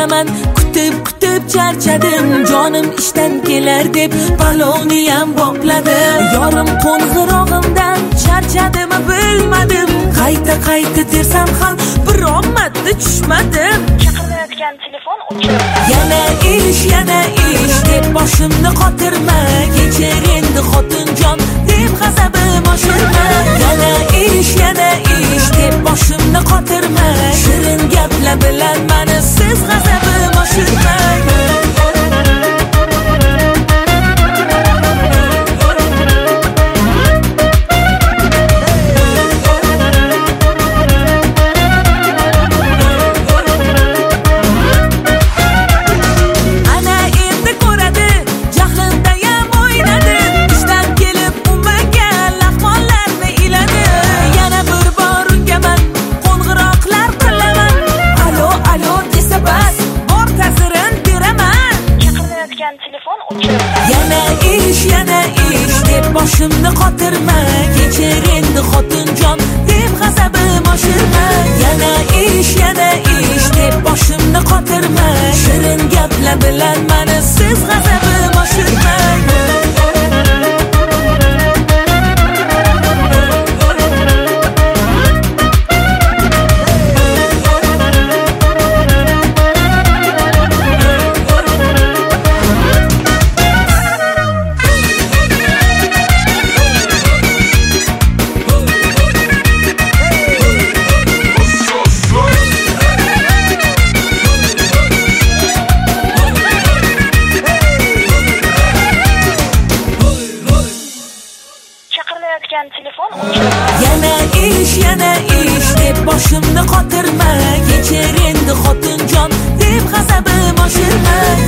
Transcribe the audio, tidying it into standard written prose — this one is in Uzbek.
kelaman, kutib charchadim. Jonim ishdan kelar deb palovni ham bopladi. Yorim qo'ng'irog'imdan charchadimi bilmadim. Qayta tersam ham biron marta tushmadim. Chaqirayotgan telefon o'chirib. Yana ish deb boshimni qotirma. Kechir endi xotinjon deb g'azabim oshirma. Yana ish deb boshimni qotirma. Shirin gaplar bilan mani siz g'azabim oshirma. Yana ish deb boshimni qotirma. Kechir endi xotinjon deb g'azabim oshirma. Yana ish deb boshimni qotirma. Shirin gaplar bilan mani siz g'azabim oshirma. Telefon o'chirib. Yana ish deb boshimni qotirma. Kechir endi xotinjon deb g'azabim oshirma.